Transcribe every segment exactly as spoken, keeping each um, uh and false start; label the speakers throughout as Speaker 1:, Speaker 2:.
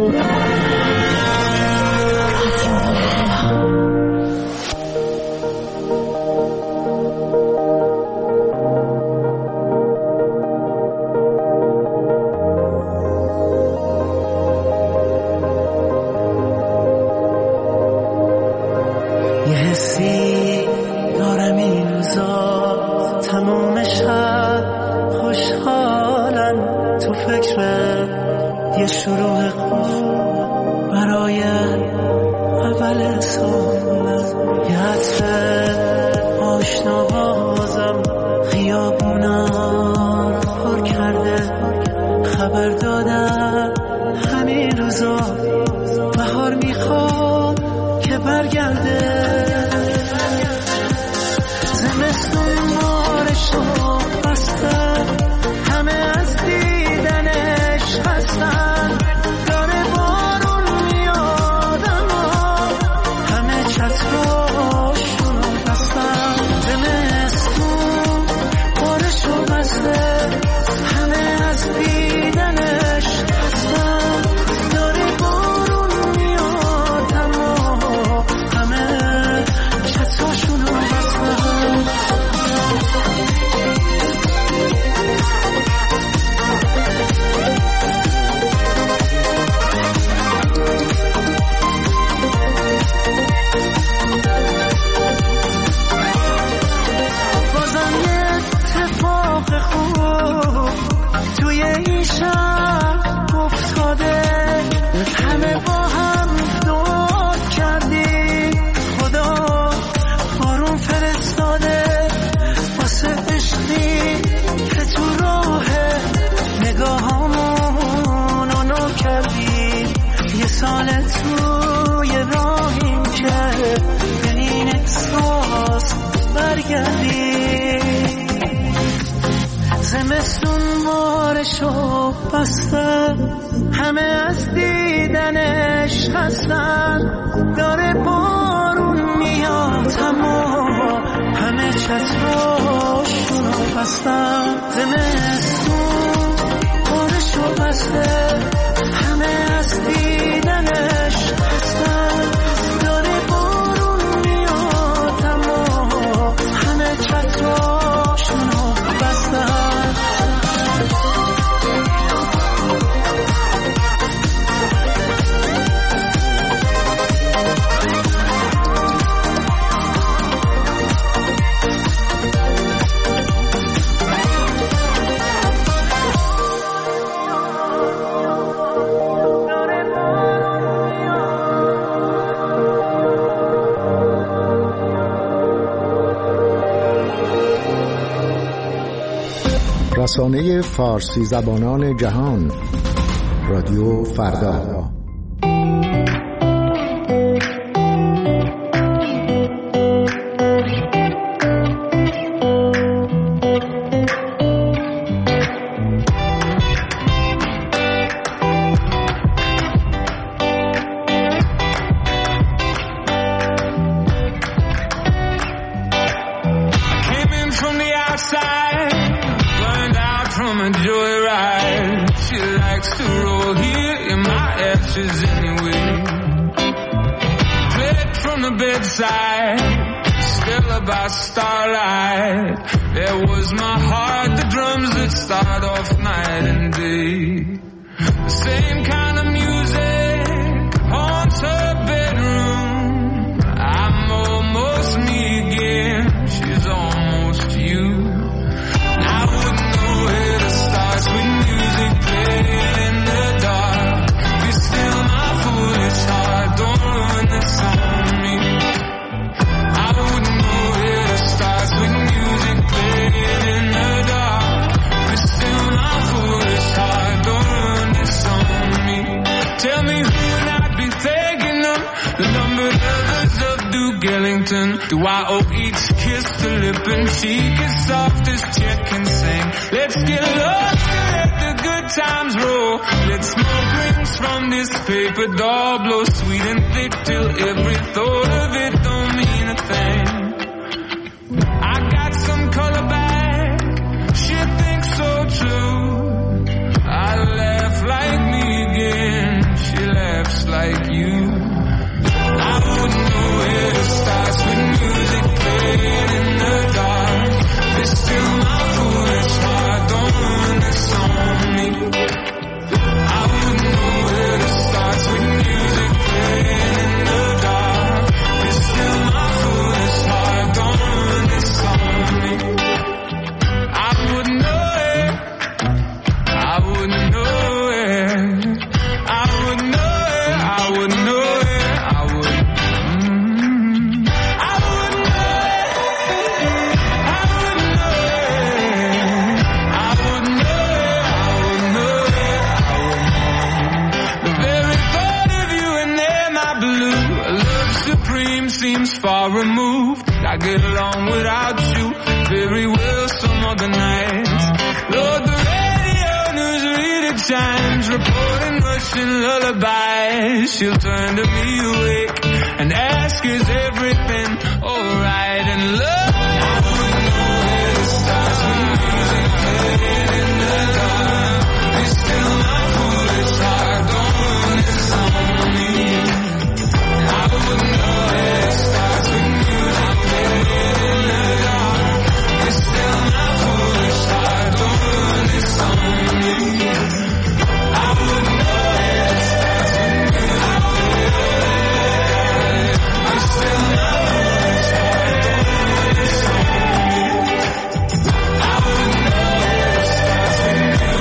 Speaker 1: رسانه فارسی زبانان جهان، رادیو فردا.
Speaker 2: Do I owe each kiss to lip and cheek as soft as check and sing? Let's get lost and let the good times roll. Let's smoke rings from this paper doll, blow sweet and thick till every thought of it don't mean a thing. I got some color back, she thinks so true. I laugh like me again, she laughs. far removed. I get along without you very well some other nights. Lord, the radio news read at times, reporting Russian lullabies. She'll turn to me awake and ask, is everything alright? And love, I wouldn't know where to start when music played in the dark. It's still my foolish heart, don't run this on me. I wouldn't know where to start when music played in the dark. It's still my foolish heart, don't run this on me. I wouldn't know where to start when music played. It's still my foolish heart, don't run this on me. I wouldn't know where to start when music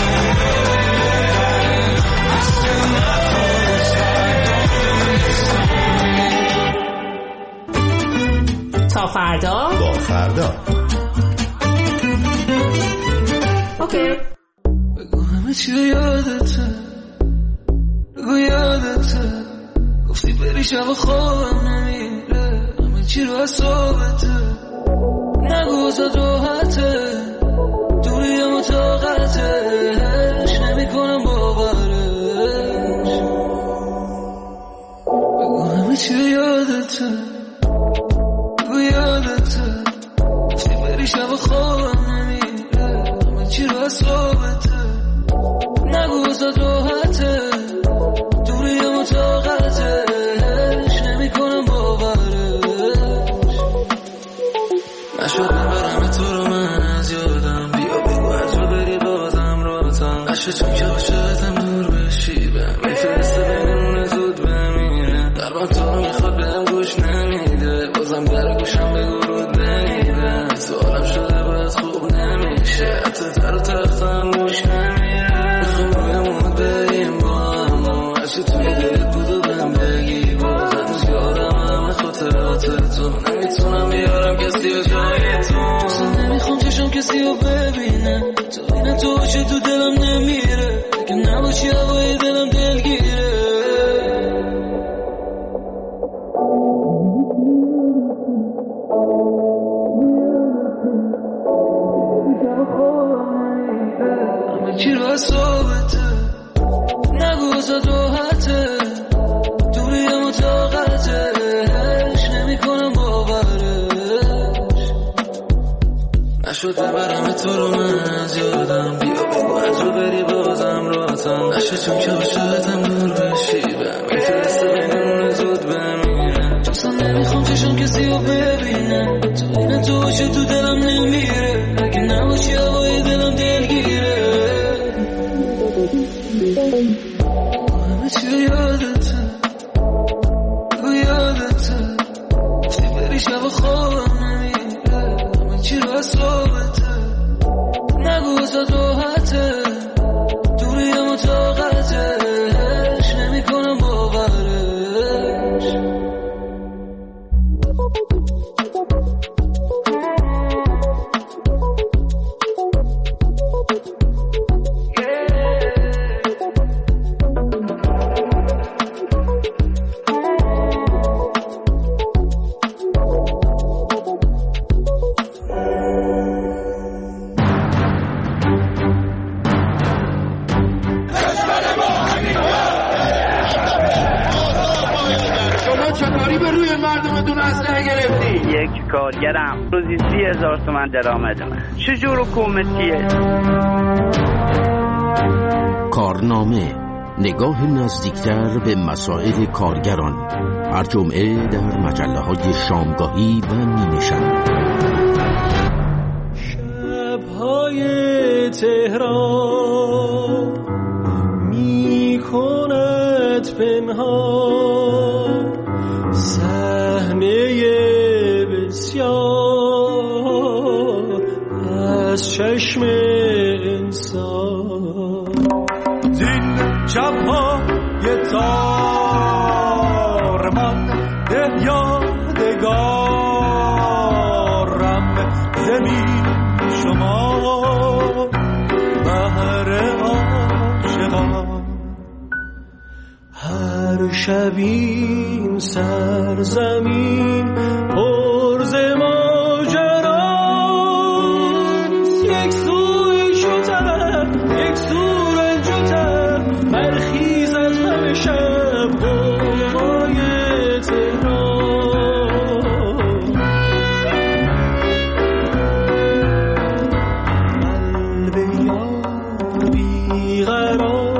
Speaker 2: played. It's still my foolish heart, don't run this on me.
Speaker 3: تا فردا
Speaker 1: با فردا.
Speaker 3: اوکی.
Speaker 2: بگو همه چی یادته، بگو یادته، گفتی بری شب خوابم نمیره، همه چی رو حسابته، نگو ازت راحته، دوریم و طاقتش نمی کنم باورش. بگو همه چی یادته، بگو یادته، گفتی بری شب خوابم نمیره، همه چی رو حسابته، نگو ازت راحته، دوریم و طاقتش نمی کنم باورش. نشد نبرم تو رو من از یادم، بیا بگو هر جا بری بازم راتم، نشد چون که عاشقتم دور بشی، بهم میفرسته بینمونه زود بمیره، دربان تو رو میخواد بهم گوش نمیده، بازم در گوشم بگو رود نمیده، سوالم شده باید خوب نمیشه، حتی در و تختم گوش نمیره، میخوام رویمون بریم با هم، هرچی توی دلت بود و بهم بگی، باز هنوز یادم همه خاطرات تو، نمیتونم بیارم کسی و جای تو، اصلا نمیخوام چشم کسی رو ببینه، تو اینه تو چه تو دلم نمیره، اگه نباشی هوای دلم دلگیره. همه چی رو حسابته، نگو ازت راحته، دوریم و طاقتش نمی کنم باورش. نشد نبرم تو رو من از یادم، بیا بگو هر جا بری بازم راتم، نشد چون که عاشقتم دور بشی، بهم میفرسته بینمونه زود بمیره، اصلا نمیخوام چشم کسی رو ببینه، تو اینه تو چه تو دلم نمیره، اگه نباشی هوای دلم دلگیره. همه چی یادته، بگو یادته، گفتی بری شب خوابم نمیره، همه چی رو حسابته، نگو ازت راحته، دوریم و طاقتش نمی کنم باورش.
Speaker 4: یک کارگرم روزی سی هزار تومن درآمد من، چجور حکومتیه؟
Speaker 5: کارنامه، نگاه نزدیکتر به مسائل کارگران، هر جمعه در مجله های شامگاهی و نیمه شب.
Speaker 6: شب‌های تهران می کند پنهان صحنه بسیار از چشم انسان. زین شب‌های تارمان ده یادگارم زمین شما بهر عاشقان. هر هر شبین سرزمین پر ز ماجراست، یک سوی شوتر یک سو رنجوتر، برخیز از همه شب قوقای تهران. قلب یار بیقرار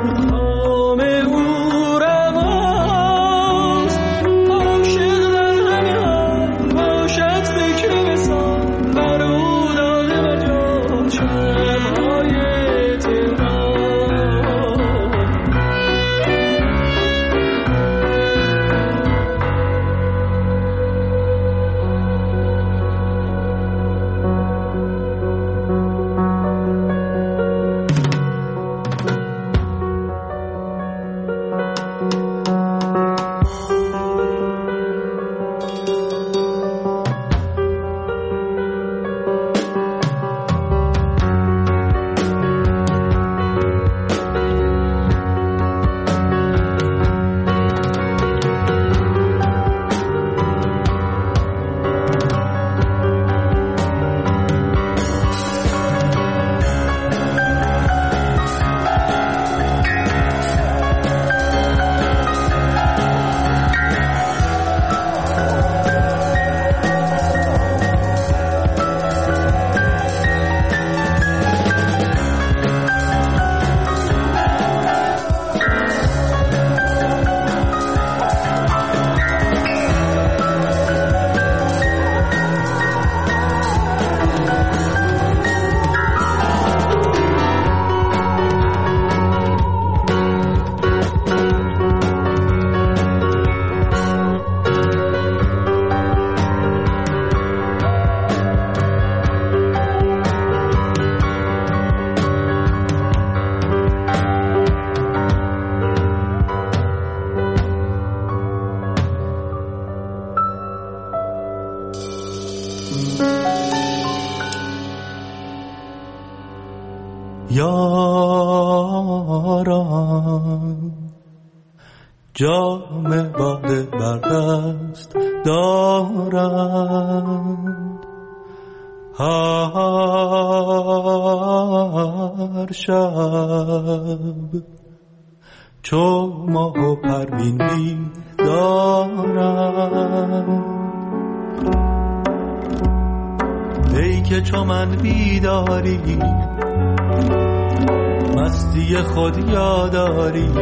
Speaker 6: یاران جام باده بر دست دارند، هر شب چو ماه و پروین دارند. ای که چو من بیداری مستی خود یاداری،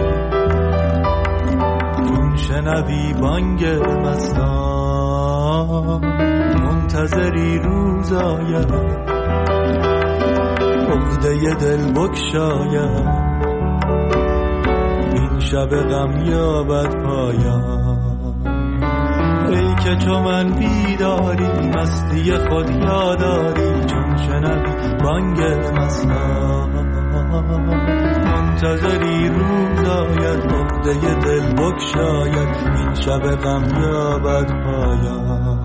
Speaker 6: چون شنوی بانگ مستان منتظری روز آید، عقده دل بگشاید، این شب غم یابد پایان. ای که چو من بیداری مستی خود یاداری، چون شنوی بانگ مستان منتظری روز آید، عقده دل بگشاید، این شب غم یابد پایان.